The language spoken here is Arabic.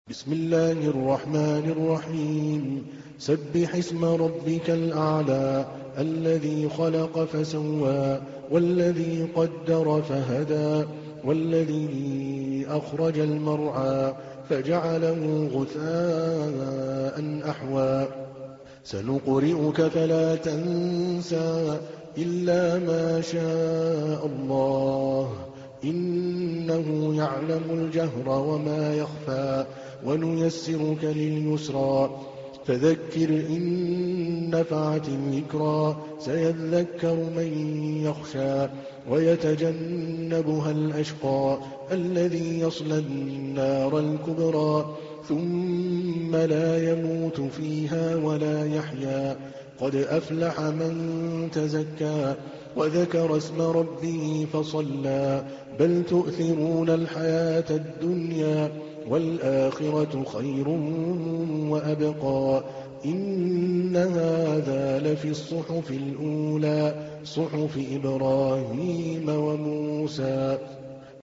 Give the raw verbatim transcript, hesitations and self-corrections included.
بسم الله الرحمن الرحيم سبح اسم ربك الأعلى الذي خلق فسوى والذي قدر فهدى والذي أخرج المرعى فجعله غثاء أحوى سنقرئك فلا تنسى إلا ما شاء الله إنه يعلم الجهر وما يخفى ونيسرك لليسرى فذكر إن نفعت الذكرى سيذكر من يخشى ويتجنبها الأشقى الذي يصلى النار الكبرى ثم لا يموت فيها ولا يحيا قد أفلح من تزكى وذكر اسم ربه فصلى بل تؤثرون الحياة الدنيا والآخرة خير وأبقى إن هذا لفي الصحف الأولى صحف إبراهيم وموسى